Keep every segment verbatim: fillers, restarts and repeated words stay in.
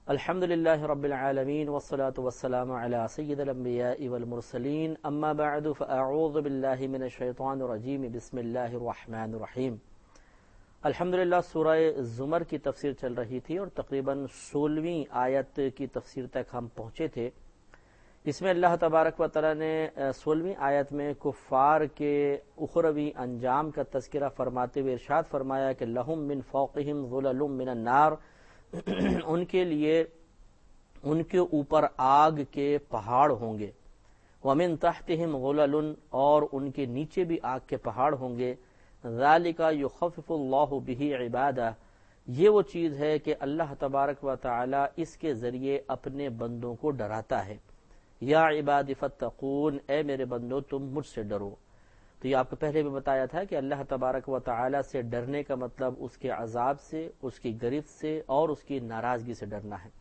الحمدللہ رب العالمین والصلاة والسلام علی سید الانبیاء والمرسلین اما بعد فاعوذ باللہ من الشیطان الرجیم بسم اللہ الرحمن الرحیم۔ الحمدللہ سورہ زمر کی تفسیر چل رہی تھی اور تقریباً سولہویں آیت کی تفسیر تک ہم پہنچے تھے۔ اس میں اللہ تبارک و تعالی نے سولہویں آیت میں کفار کے اخروی انجام کا تذکرہ فرماتے ہوئے ارشاد فرمایا کہ لہم من فوقہم ظلل من النار، ان کے لیے ان کے اوپر آگ کے پہاڑ ہوں گے، ومن تحتہم غلل، اور ان کے نیچے بھی آگ کے پہاڑ ہوں گے، ذالک یخفف اللہ بہ عبادہ، یہ وہ چیز ہے کہ اللہ تبارک و تعالی اس کے ذریعے اپنے بندوں کو ڈراتا ہے۔ یا عباد فتقون، اے میرے بندو تم مجھ سے ڈرو۔ تو یہ آپ کو پہلے بھی بتایا تھا کہ اللہ تبارک و تعالی سے ڈرنے کا مطلب اس کے عذاب سے، اس کی گرفت سے اور اس کی ناراضگی سے ڈرنا ہے۔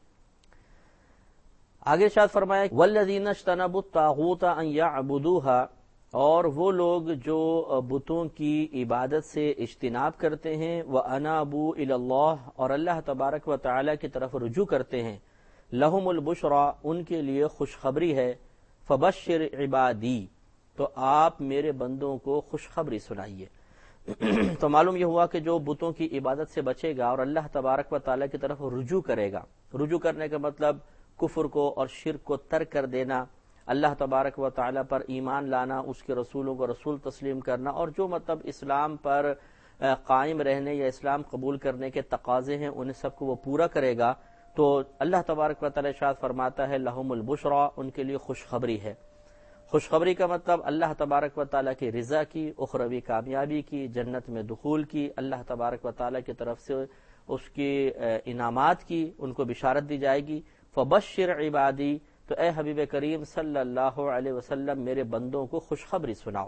آگے ارشاد فرمایا والذین اجتنبوا الطاغوت ان یعبدوها، اور وہ لوگ جو بتوں کی عبادت سے اجتناب کرتے ہیں، وانابوا الی اللہ، اور اللہ تبارک و تعالی کی طرف رجوع کرتے ہیں، لہم البشری، ان کے لیے خوشخبری ہے، فبشر عبادی، تو آپ میرے بندوں کو خوشخبری سنائیے۔ تو معلوم یہ ہوا کہ جو بتوں کی عبادت سے بچے گا اور اللہ تبارک و تعالیٰ کی طرف رجوع کرے گا، رجوع کرنے کا مطلب کفر کو اور شرک کو ترک کر دینا، اللہ تبارک و تعالیٰ پر ایمان لانا، اس کے رسولوں کو رسول تسلیم کرنا، اور جو مطلب اسلام پر قائم رہنے یا اسلام قبول کرنے کے تقاضے ہیں ان سب کو وہ پورا کرے گا، تو اللہ تبارک و تعالیٰ ارشاد فرماتا ہے لہم البشری، ان کے لیے خوشخبری ہے۔ خوشخبری کا مطلب اللہ تبارک و تعالیٰ کی رضا کی، اخروی کامیابی کی، جنت میں دخول کی، اللہ تبارک و تعالیٰ کی طرف سے اس کی انعامات کی ان کو بشارت دی جائے گی۔ فبشر عبادی، تو اے حبیب کریم صلی اللہ علیہ وسلم میرے بندوں کو خوشخبری سناؤ۔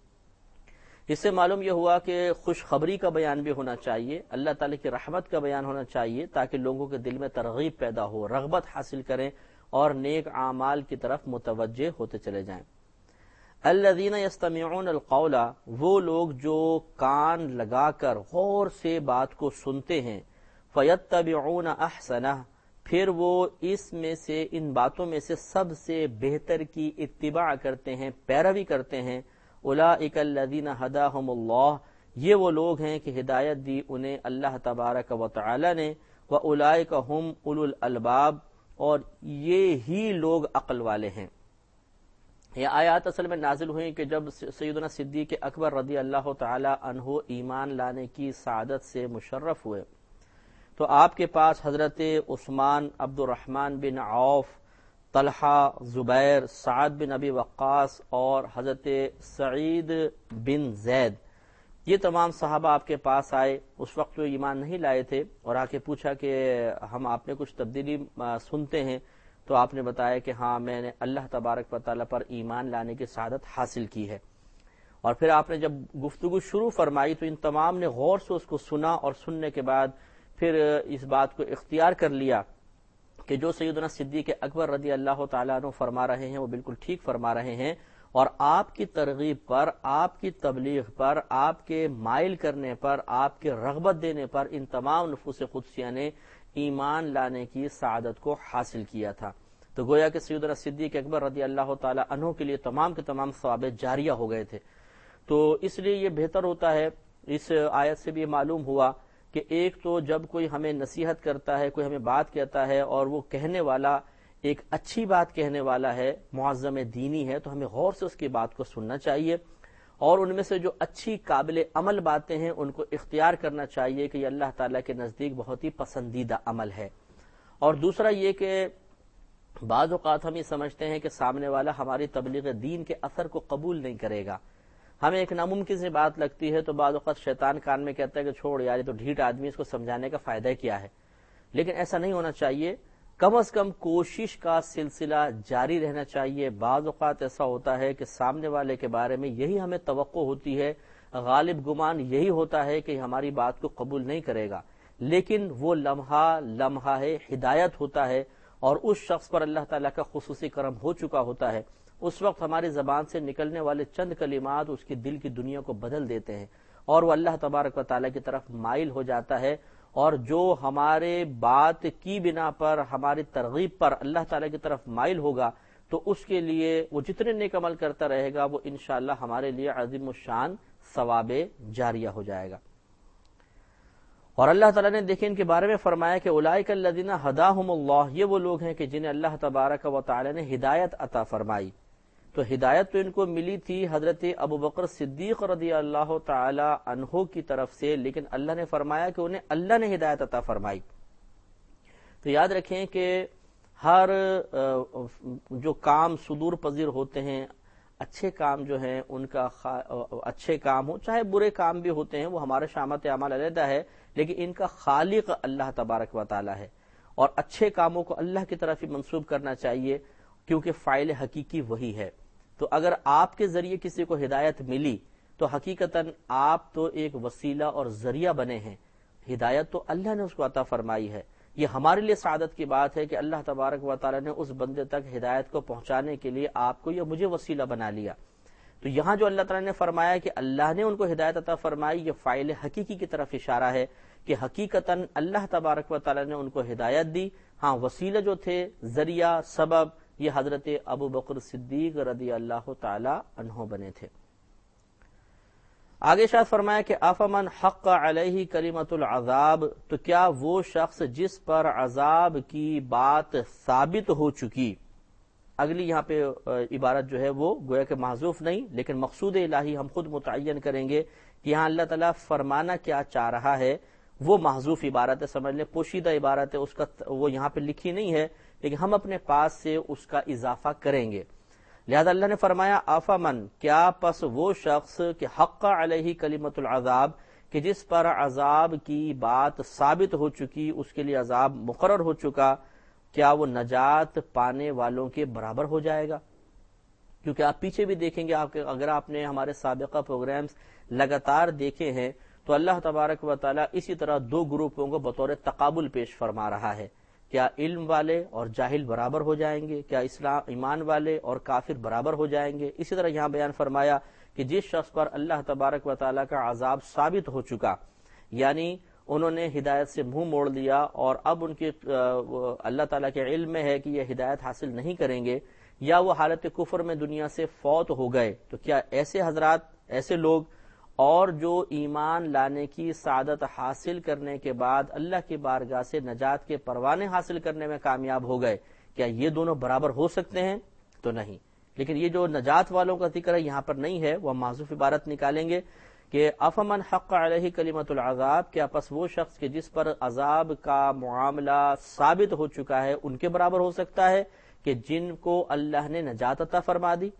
اس سے معلوم یہ ہوا کہ خوشخبری کا بیان بھی ہونا چاہیے، اللہ تعالیٰ کی رحمت کا بیان ہونا چاہیے، تاکہ لوگوں کے دل میں ترغیب پیدا ہو، رغبت حاصل کریں اور نیک اعمال کی طرف متوجہ ہوتے چلے جائیں۔ الذین یستمعون القول، وہ لوگ جو کان لگا کر غور سے بات کو سنتے ہیں، فیتبعون احسنہ، پھر وہ اس میں سے ان باتوں میں سے سب سے بہتر کی اتباع کرتے ہیں، پیروی کرتے ہیں۔ اولئک الذین ہداہم اللہ، یہ وہ لوگ ہیں کہ ہدایت دی انہیں اللہ تبارک و تعالی نے، واولئک هم اولو الالباب، اور یہ ہی لوگ عقل والے ہیں۔ یہ آیات اصل میں نازل ہوئی کہ جب سیدنا صدیق اکبر رضی اللہ تعالی عنہ ایمان لانے کی سعادت سے مشرف ہوئے، تو آپ کے پاس حضرت عثمان، عبد الرحمن بن عوف، طلحہ، زبیر، سعد بن ابی وقاص اور حضرت سعید بن زید، یہ تمام صحابہ آپ کے پاس آئے۔ اس وقت وہ ایمان نہیں لائے تھے، اور آ کے پوچھا کہ ہم آپ نے کچھ تبدیلی سنتے ہیں، تو آپ نے بتایا کہ ہاں میں نے اللہ تبارک و تعالیٰ پر ایمان لانے کی سعادت حاصل کی ہے۔ اور پھر آپ نے جب گفتگو شروع فرمائی تو ان تمام نے غور سے اس کو سنا، اور سننے کے بعد پھر اس بات کو اختیار کر لیا کہ جو سیدنا صدیق اکبر رضی اللہ تعالیٰ عنہ فرما رہے ہیں وہ بالکل ٹھیک فرما رہے ہیں، اور آپ کی ترغیب پر، آپ کی تبلیغ پر، آپ کے مائل کرنے پر، آپ کے رغبت دینے پر ان تمام نفوس قدسیہ نے ایمان لانے کی سعادت کو حاصل کیا تھا۔ تو گویا کہ سیدنا صدیق اکبر رضی اللہ تعالی عنہ کے لیے تمام کے تمام ثواب جاریہ ہو گئے تھے۔ تو اس لیے یہ بہتر ہوتا ہے، اس آیت سے بھی معلوم ہوا کہ ایک تو جب کوئی ہمیں نصیحت کرتا ہے، کوئی ہمیں بات کہتا ہے، اور وہ کہنے والا ایک اچھی بات کہنے والا ہے، معظم دینی ہے، تو ہمیں غور سے اس کی بات کو سننا چاہیے، اور ان میں سے جو اچھی قابل عمل باتیں ہیں ان کو اختیار کرنا چاہیے کہ یہ اللہ تعالیٰ کے نزدیک بہت ہی پسندیدہ عمل ہے۔ اور دوسرا یہ کہ بعض اوقات ہم یہ سمجھتے ہیں کہ سامنے والا ہماری تبلیغ دین کے اثر کو قبول نہیں کرے گا، ہمیں ایک ناممکن سی بات لگتی ہے، تو بعض اوقات شیطان کان میں کہتا ہے کہ چھوڑ یار، یہ تو ڈھیٹ آدمی، اس کو سمجھانے کا فائدہ کیا ہے۔ لیکن ایسا نہیں ہونا چاہیے، کم از کم کوشش کا سلسلہ جاری رہنا چاہیے۔ بعض اوقات ایسا ہوتا ہے کہ سامنے والے کے بارے میں یہی ہمیں توقع ہوتی ہے، غالب گمان یہی ہوتا ہے کہ ہماری بات کو قبول نہیں کرے گا، لیکن وہ لمحہ لمحہ ہے ہدایت ہوتا ہے، اور اس شخص پر اللہ تعالیٰ کا خصوصی کرم ہو چکا ہوتا ہے۔ اس وقت ہماری زبان سے نکلنے والے چند کلمات اس کی دل کی دنیا کو بدل دیتے ہیں، اور وہ اللہ تبارک و تعالیٰ کی طرف مائل ہو جاتا ہے، اور جو ہمارے بات کی بنا پر ہماری ترغیب پر اللہ تعالیٰ کی طرف مائل ہوگا تو اس کے لیے وہ جتنے نیک عمل کرتا رہے گا وہ انشاءاللہ ہمارے لیے عظیم الشان ثواب جاریہ ہو جائے گا۔ اور اللہ تعالیٰ نے دیکھیں ان کے بارے میں فرمایا کہ اولئک الذین ھداھم اللہ، یہ وہ لوگ ہیں کہ جنہیں اللہ تبارک و تعالی نے ہدایت عطا فرمائی۔ تو ہدایت تو ان کو ملی تھی حضرت ابوبکر صدیق رضی اللہ تعالی عنہ کی طرف سے، لیکن اللہ نے فرمایا کہ انہیں اللہ نے ہدایت عطا فرمائی۔ تو یاد رکھیں کہ ہر جو کام صدور پذیر ہوتے ہیں، اچھے کام جو ہیں ان کا خا... اچھے کام ہو چاہے برے کام بھی ہوتے ہیں، وہ ہمارے شامت اعمال علیحدہ ہے، لیکن ان کا خالق اللہ تبارک و تعالی ہے، اور اچھے کاموں کو اللہ کی طرف ہی منسوب کرنا چاہیے کیونکہ فاعل حقیقی وہی ہے۔ تو اگر آپ کے ذریعے کسی کو ہدایت ملی تو حقیقتاً آپ تو ایک وسیلہ اور ذریعہ بنے ہیں، ہدایت تو اللہ نے اس کو عطا فرمائی ہے۔ یہ ہمارے لیے سعادت کی بات ہے کہ اللہ تبارک و تعالی نے اس بندے تک ہدایت کو پہنچانے کے لیے آپ کو یا مجھے وسیلہ بنا لیا۔ تو یہاں جو اللہ تعالی نے فرمایا کہ اللہ نے ان کو ہدایت عطا فرمائی، یہ فاعل حقیقی کی طرف اشارہ ہے کہ حقیقتاً اللہ تبارک و تعالی نے ان کو ہدایت دی، ہاں وسیلہ جو تھے، ذریعہ، سبب، یہ حضرت ابو بکر صدیق رضی اللہ تعالی عنہ بنے تھے۔ آگے شاید فرمایا کہ افمن حق علیہ کلمۃ العذاب، تو کیا وہ شخص جس پر عذاب کی بات ثابت ہو چکی، اگلی یہاں پہ عبارت جو ہے وہ گویا کہ محذوف نہیں لیکن مقصود الہی ہم خود متعین کریں گے کہ یہاں اللہ تعالیٰ فرمانا کیا چاہ رہا ہے، وہ محذوف عبارت ہے، سمجھ لیں پوشیدہ عبارت ہے، اس کا وہ یہاں پہ لکھی نہیں ہے لیکن ہم اپنے پاس سے اس کا اضافہ کریں گے۔ لہذا اللہ نے فرمایا افمن، کیا پس وہ شخص کہ حق علیہ کلمۃ العذاب، کہ جس پر عذاب کی بات ثابت ہو چکی، اس کے لیے عذاب مقرر ہو چکا، کیا وہ نجات پانے والوں کے برابر ہو جائے گا؟ کیونکہ آپ پیچھے بھی دیکھیں گے، آپ اگر آپ نے ہمارے سابقہ پروگرامز لگاتار دیکھے ہیں تو اللہ تبارک و تعالیٰ اسی طرح دو گروپوں کو بطور تقابل پیش فرما رہا ہے۔ کیا علم والے اور جاہل برابر ہو جائیں گے؟ کیا اسلام ایمان والے اور کافر برابر ہو جائیں گے؟ اسی طرح یہاں بیان فرمایا کہ جس شخص پر اللہ تبارک و تعالیٰ کا عذاب ثابت ہو چکا، یعنی انہوں نے ہدایت سے منہ موڑ لیا اور اب ان کی اللہ تعالیٰ کے علم میں ہے کہ یہ ہدایت حاصل نہیں کریں گے، یا وہ حالت کفر میں دنیا سے فوت ہو گئے، تو کیا ایسے حضرات، ایسے لوگ اور جو ایمان لانے کی سعادت حاصل کرنے کے بعد اللہ کی بارگاہ سے نجات کے پروانے حاصل کرنے میں کامیاب ہو گئے، کیا یہ دونوں برابر ہو سکتے ہیں؟ تو نہیں۔ لیکن یہ جو نجات والوں کا ذکر ہے یہاں پر نہیں ہے، وہ معذوف عبارت نکالیں گے کہ افمن حق علیہ کلمۃ العذاب، کیا پس وہ شخص کہ جس پر عذاب کا معاملہ ثابت ہو چکا ہے ان کے برابر ہو سکتا ہے کہ جن کو اللہ نے نجات عطا فرما دی؟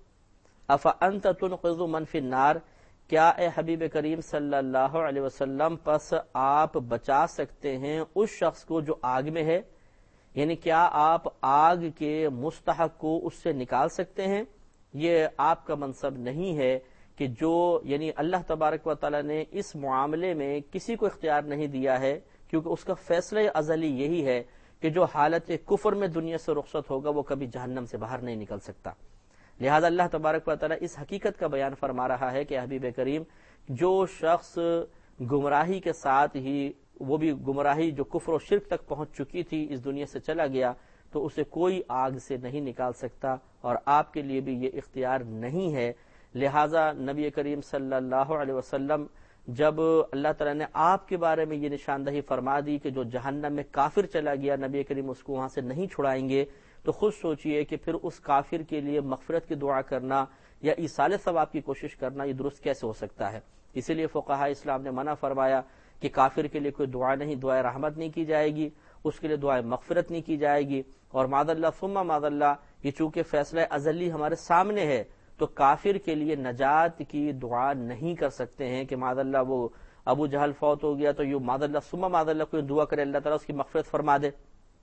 افانت تنقذ من فی النار، کیا اے حبیب کریم صلی اللہ علیہ وسلم پس آپ بچا سکتے ہیں اس شخص کو جو آگ میں ہے؟ یعنی کیا آپ آگ کے مستحق کو اس سے نکال سکتے ہیں؟ یہ آپ کا منصب نہیں ہے کہ جو یعنی اللہ تبارک و تعالی نے اس معاملے میں کسی کو اختیار نہیں دیا ہے، کیونکہ اس کا فیصلہ ازلی یہی ہے کہ جو حالت کفر میں دنیا سے رخصت ہوگا وہ کبھی جہنم سے باہر نہیں نکل سکتا۔ لہذا اللہ تبارک و تعالی اس حقیقت کا بیان فرما رہا ہے کہ حبیب کریم، جو شخص گمراہی کے ساتھ ہی، وہ بھی گمراہی جو کفر و شرک تک پہنچ چکی تھی، اس دنیا سے چلا گیا تو اسے کوئی آگ سے نہیں نکال سکتا، اور آپ کے لیے بھی یہ اختیار نہیں ہے۔ لہذا نبی کریم صلی اللہ علیہ وسلم جب اللہ تعالیٰ نے آپ کے بارے میں یہ نشاندہی فرما دی کہ جو جہنم میں کافر چلا گیا نبی کریم اس کو وہاں سے نہیں چھڑائیں گے، تو خود سوچئے کہ پھر اس کافر کے لیے مغفرت کی دعا کرنا یا ایصال ثواب کی کوشش کرنا یہ درست کیسے ہو سکتا ہے؟ اسی لیے فقہاء اسلام نے منع فرمایا کہ کافر کے لیے کوئی دعا نہیں، دعائے رحمت نہیں کی جائے گی، اس کے لیے دعائے مغفرت نہیں کی جائے گی، اور معاذ اللہ ثم معاذ اللہ، یہ چونکہ فیصلہ ازلی ہمارے سامنے ہے تو کافر کے لیے نجات کی دعا نہیں کر سکتے ہیں کہ معاذ اللہ وہ ابو جہل فوت ہو گیا تو یہ معاذ اللہ ثم معاذ اللہ کوئی دعا کرے اللہ تعالیٰ اس کی مغفرت فرما دے۔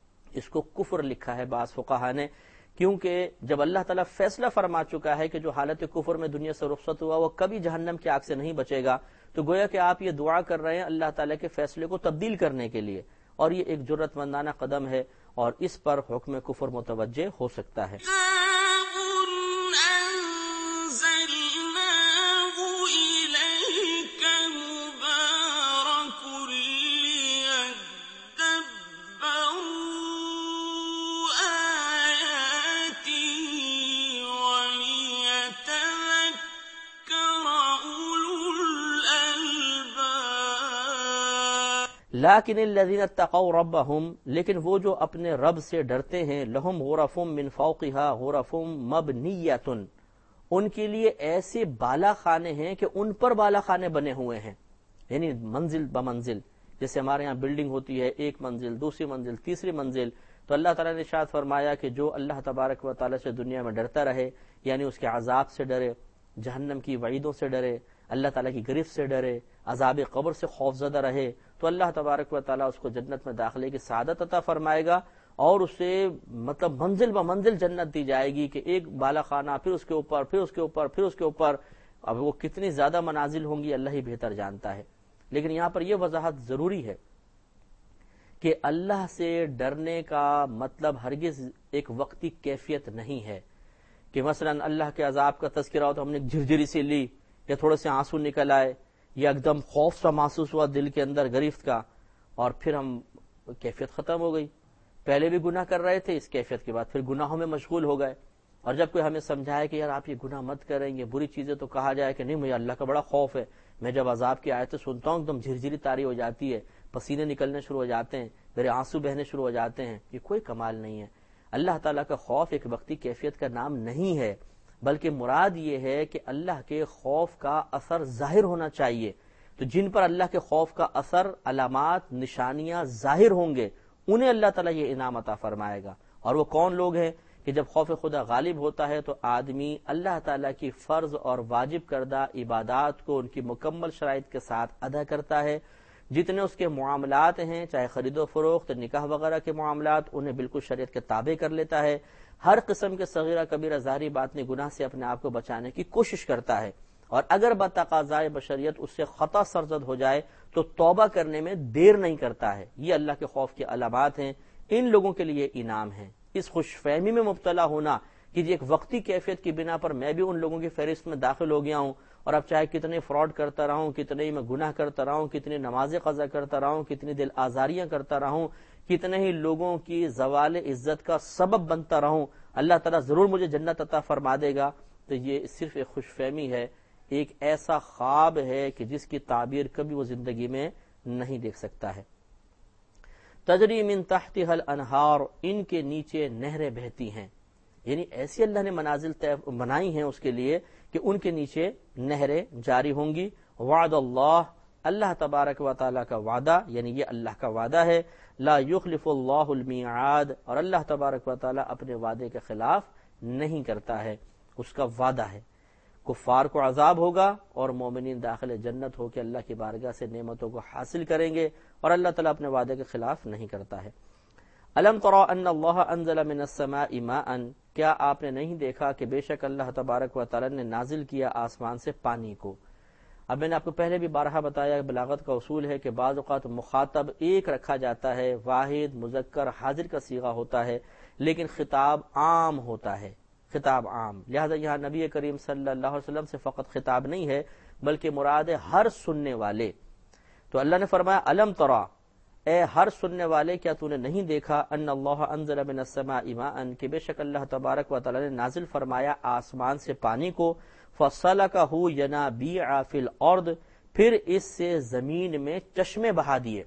اس کو کفر لکھا ہے بعض فقہا نے، کیونکہ جب اللہ تعالیٰ فیصلہ فرما چکا ہے کہ جو حالت کفر میں دنیا سے رخصت ہوا وہ کبھی جہنم کی آگ سے نہیں بچے گا، تو گویا کہ آپ یہ دعا کر رہے ہیں اللہ تعالیٰ کے فیصلے کو تبدیل کرنے کے لیے، اور یہ ایک جرأت مندانہ قدم ہے اور اس پر حکم کفر متوجہ ہو سکتا ہے۔ لیکن الذین اتقوا ربہم، لیکن وہ جو اپنے رب سے ڈرتے ہیں، لہم غرف من فوقہا غرف مبنیۃ، ان کے لیے ایسے بالا خانے ہیں کہ ان پر بالا خانے بنے ہوئے ہیں، یعنی منزل بمنزل، جیسے ہمارے ہاں بلڈنگ ہوتی ہے، ایک منزل، دوسری منزل، تیسری منزل. تو اللہ تعالیٰ نے ارشاد فرمایا کہ جو اللہ تبارک و تعالیٰ سے دنیا میں ڈرتا رہے، یعنی اس کے عذاب سے ڈرے، جہنم کی وعیدوں سے ڈرے، اللہ تعالیٰ کی گرفت سے ڈرے، عذاب قبر سے خوف زدہ رہے، تو اللہ تبارک و تعالیٰ اس کو جنت میں داخلے کی سعادت عطا فرمائے گا، اور اسے مطلب منزل بہ منزل جنت دی جائے گی کہ ایک بالا خانہ، پھر اس کے اوپر، پھر اس کے اوپر، پھر اس کے اوپر. اب وہ کتنی زیادہ منازل ہوں گی اللہ ہی بہتر جانتا ہے. لیکن یہاں پر یہ وضاحت ضروری ہے کہ اللہ سے ڈرنے کا مطلب ہرگز ایک وقتی کیفیت نہیں ہے کہ مثلا اللہ کے عذاب کا تذکرہ ہو تو ہم نے جھرجھری سے لی، یا تھوڑے سے آنسو نکل آئے، یا ایک دم خوف سا محسوس ہوا دل کے اندر گرفت کا، اور پھر ہم کیفیت ختم ہو گئی. پہلے بھی گناہ کر رہے تھے، اس کیفیت کے بعد پھر گناہوں میں مشغول ہو گئے، اور جب کوئی ہمیں سمجھائے کہ یار آپ یہ گناہ مت کریں، یہ بری چیزیں، تو کہا جائے کہ نہیں مجھے اللہ کا بڑا خوف ہے، میں جب عذاب کی آیتیں سنتا ہوں ایک دم جھرجھری طاری ہو جاتی ہے، پسینے نکلنے شروع ہو جاتے ہیں، میرے آنسو بہنے شروع ہو جاتے ہیں. یہ کوئی کمال نہیں ہے. اللہ تعالیٰ کا خوف ایک وقتی کیفیت کا نام نہیں ہے، بلکہ مراد یہ ہے کہ اللہ کے خوف کا اثر ظاہر ہونا چاہیے. تو جن پر اللہ کے خوف کا اثر، علامات، نشانیاں ظاہر ہوں گے، انہیں اللہ تعالیٰ یہ انعام عطا فرمائے گا. اور وہ کون لوگ ہیں کہ جب خوف خدا غالب ہوتا ہے تو آدمی اللہ تعالیٰ کی فرض اور واجب کردہ عبادات کو ان کی مکمل شرائط کے ساتھ ادا کرتا ہے. جتنے اس کے معاملات ہیں، چاہے خرید و فروخت، نکاح وغیرہ کے معاملات، انہیں بالکل شریعت کے تابع کر لیتا ہے. ہر قسم کے صغیرہ کبیرہ ظاہری باطنی گناہ سے اپنے آپ کو بچانے کی کوشش کرتا ہے، اور اگر بتقاضائے بشریت اس سے خطا سرزد ہو جائے تو توبہ کرنے میں دیر نہیں کرتا ہے. یہ اللہ کے خوف کی علامات ہیں، ان لوگوں کے لیے انعام ہیں. اس خوش فہمی میں مبتلا ہونا کہ ایک وقتی کیفیت کی بنا پر میں بھی ان لوگوں کی فہرست میں داخل ہو گیا ہوں، اور اب چاہے کتنے فراڈ کرتا رہا ہوں، کتنے ہی میں گناہ کرتا رہا ہوں، کتنی نمازیں قضا کرتا رہا ہوں، کتنی دل آزاریاں کرتا رہا ہوں، کتنے ہی لوگوں کی زوال عزت کا سبب بنتا رہا ہوں، اللہ تعالیٰ ضرور مجھے جنت عطا فرما دے گا. تو یہ صرف ایک خوش فہمی ہے، ایک ایسا خواب ہے کہ جس کی تعبیر کبھی وہ زندگی میں نہیں دیکھ سکتا ہے. تجری من تحتها الانہار، ان کے نیچے نہریں بہتی ہیں، یعنی ایسی اللہ نے منازل بنائی ہیں اس کے لیے کہ ان کے نیچے نہریں جاری ہوں گی. وعد اللہ، اللہ تبارک و تعالیٰ کا وعدہ، یعنی یہ اللہ کا وعدہ ہے. لا یخلف اللہ المیعاد، اور اللہ تبارک و تعالیٰ اپنے وعدے کے خلاف نہیں کرتا ہے، اس کا وعدہ ہے. کفار کو عذاب ہوگا اور مومنین داخل جنت ہو کے اللہ کی بارگاہ سے نعمتوں کو حاصل کریں گے، اور اللہ تعالیٰ اپنے وعدے کے خلاف نہیں کرتا ہے. الم ترى ان اللہ انزل من السماء ماء، کیا آپ نے نہیں دیکھا کہ بے شک اللہ تبارک و تعالیٰ نے نازل کیا آسمان سے پانی کو. اب میں نے آپ کو پہلے بھی بارہا بتایا، بلاغت کا اصول ہے کہ بعض اوقات مخاطب ایک رکھا جاتا ہے، واحد مذکر حاضر کا صیغہ ہوتا ہے، لیکن خطاب عام ہوتا ہے، خطاب عام. لہذا یہاں نبی کریم صلی اللہ علیہ وسلم سے فقط خطاب نہیں ہے، بلکہ مراد ہے ہر سننے والے. تو اللہ نے فرمایا الم ترى، اے ہر سننے والے کیا تو نے نہیں دیکھا، ان اللہ انزل من السماء ماء، کہ بے شک اللہ تبارک و تعالی نے نازل فرمایا آسمان سے پانی کو. فسلکہ ینابیع فی الارض، پھر اس سے زمین میں چشمے بہا دیے.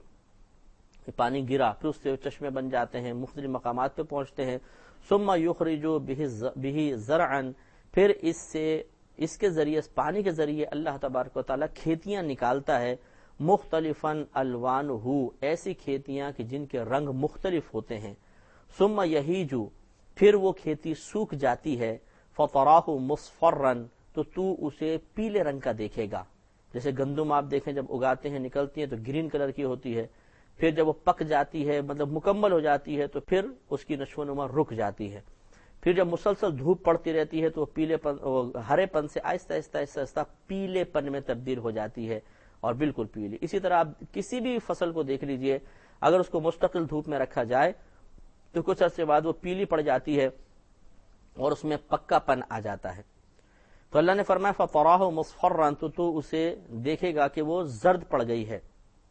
پانی گرا، پھر اس سے چشمے بن جاتے ہیں، مختلف مقامات پہ پہنچتے ہیں. ثم یخرج بہ زرعا، پھر اس سے اس کے ذریعے، پانی کے ذریعے اللہ تبارک و تعالی کھیتیاں نکالتا ہے. مختلفاً الوانہ، ایسی کھیتیاں کہ جن کے رنگ مختلف ہوتے ہیں. ثم یہیج، پھر وہ کھیتی سوکھ جاتی ہے. فطراہ مصفرا، تو تو اسے پیلے رنگ کا دیکھے گا. جیسے گندم آپ دیکھیں جب اگاتے ہیں نکلتی ہے تو گرین کلر کی ہوتی ہے، پھر جب وہ پک جاتی ہے مطلب مکمل ہو جاتی ہے تو پھر اس کی نشو و نما رک جاتی ہے. پھر جب مسلسل دھوپ پڑتی رہتی ہے تو وہ پیلے پن، ہرے پن سے آہستہ آہستہ آہستہ آہستہ پیلے پن میں تبدیل ہو جاتی ہے، اور بالکل پیلی. اسی طرح آپ کسی بھی فصل کو دیکھ لیجئے، اگر اس کو مستقل دھوپ میں رکھا جائے تو کچھ عرصے بعد وہ پیلی پڑ جاتی ہے اور اس میں پکا پن آ جاتا ہے. تو اللہ نے فرمایا فطراہ مصفرا، تو تو اسے دیکھے گا کہ وہ زرد پڑ گئی ہے.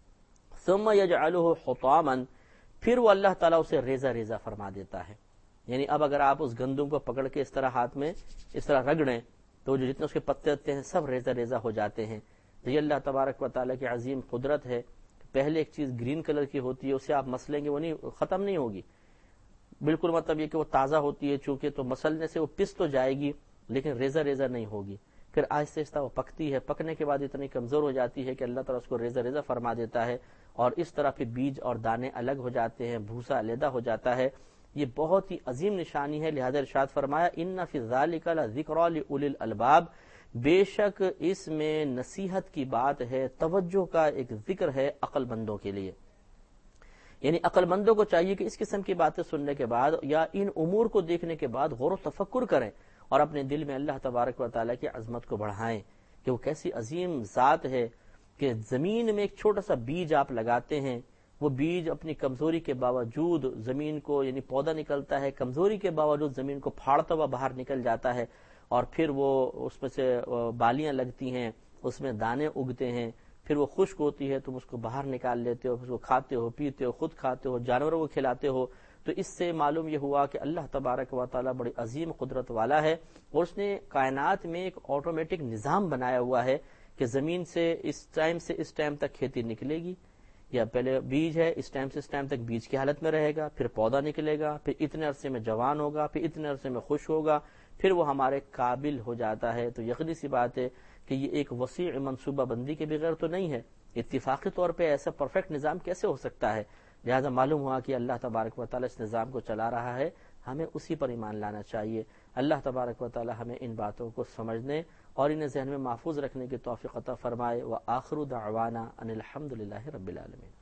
ثم یجعلہ حطاما، پھر وہ اللہ تعالیٰ اسے ریزہ ریزہ فرما دیتا ہے. یعنی اب اگر آپ اس گندم کو پکڑ کے اس طرح ہاتھ میں اس طرح رگڑیں تو جو جتنے اس کے پتے ہوتے ہیں سب ریزہ ریزہ ہو جاتے ہیں. یہ اللہ تبارک و تعالیٰ کی عظیم قدرت ہے. پہلے ایک چیز گرین کلر کی ہوتی ہے، اسے آپ مسلیں گے وہ نہیں ختم نہیں ہوگی، بالکل مطلب یہ کہ وہ تازہ ہوتی ہے چونکہ تو مسلنے سے وہ پس تو جائے گی لیکن ریزہ ریزہ نہیں ہوگی، پھر آہستہ آہستہ وہ پکتی ہے، پکنے کے بعد اتنی کمزور ہو جاتی ہے کہ اللہ تعالیٰ اس کو ریزہ ریزہ فرما دیتا ہے، اور اس طرح پھر بیج اور دانے الگ ہو جاتے ہیں، بھوسا علیحدہ ہو جاتا ہے۔ یہ بہت ہی عظیم نشانی ہے، لہذا ارشاد فرمایا ان فی ذالک لذکری لاولی الالباب، بے شک اس میں نصیحت کی بات ہے، توجہ کا ایک ذکر ہے عقل مندوں کے لیے۔ یعنی عقل مندوں کو چاہیے کہ اس قسم کی باتیں سننے کے بعد یا ان امور کو دیکھنے کے بعد غور و تفکر کریں اور اپنے دل میں اللہ تبارک و تعالیٰ کی عظمت کو بڑھائیں کہ وہ کیسی عظیم ذات ہے کہ زمین میں ایک چھوٹا سا بیج آپ لگاتے ہیں، وہ بیج اپنی کمزوری کے باوجود زمین کو یعنی پودا نکلتا ہے، کمزوری کے باوجود زمین کو پھاڑتا ہوا باہر نکل جاتا ہے، اور پھر وہ اس میں سے بالیاں لگتی ہیں، اس میں دانے اگتے ہیں، پھر وہ خشک ہوتی ہے، تم اس کو باہر نکال لیتے ہو، پھر اس کو کھاتے ہو، پیتے ہو، خود کھاتے ہو، جانوروں کو کھلاتے ہو۔ تو اس سے معلوم یہ ہوا کہ اللہ تبارک و تعالیٰ بڑی عظیم قدرت والا ہے، اور اس نے کائنات میں ایک آٹومیٹک نظام بنایا ہوا ہے کہ زمین سے اس ٹائم سے اس ٹائم تک کھیتی نکلے گی، یا پہلے بیج ہے اس ٹائم سے اس ٹائم تک بیج کی حالت میں رہے گا، پھر پودا نکلے گا، پھر اتنے عرصے میں جوان ہوگا، پھر اتنے عرصے میں خشک ہوگا، پھر وہ ہمارے قابل ہو جاتا ہے۔ تو یقینی سی بات ہے کہ یہ ایک وسیع منصوبہ بندی کے بغیر تو نہیں ہے، اتفاقی طور پہ ایسا پرفیکٹ نظام کیسے ہو سکتا ہے؟ لہذا معلوم ہوا کہ اللہ تبارک و تعالیٰ اس نظام کو چلا رہا ہے، ہمیں اسی پر ایمان لانا چاہیے۔ اللہ تبارک و تعالیٰ ہمیں ان باتوں کو سمجھنے اور انہیں ذہن میں محفوظ رکھنے کی توفیق عطا فرمائے۔ وآخر دعوانا ان الحمد للہ رب العالمین۔